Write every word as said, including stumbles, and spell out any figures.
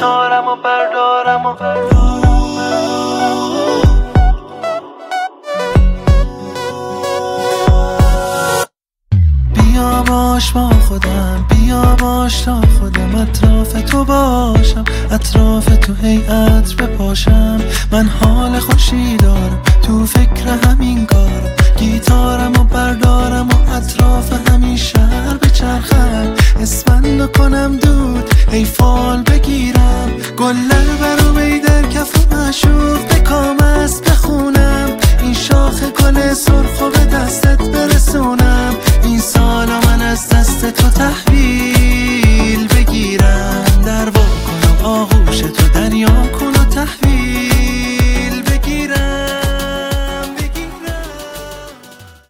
گیتارم و بردارم و بیا باش با خودم، بیا باش تا خودم اطراف تو باشم، اطراف تو هیئت بپاشم. من حال خوشی دارم، تو فکر همین کارم، گیتارم و بردارم و اطراف همین شهر بچرخم، اسفندو کنم دود ای فال بگیرم، گلر برو بی در کف و معشوق بکام است بخونم، این شاخ گل سرخ و به دست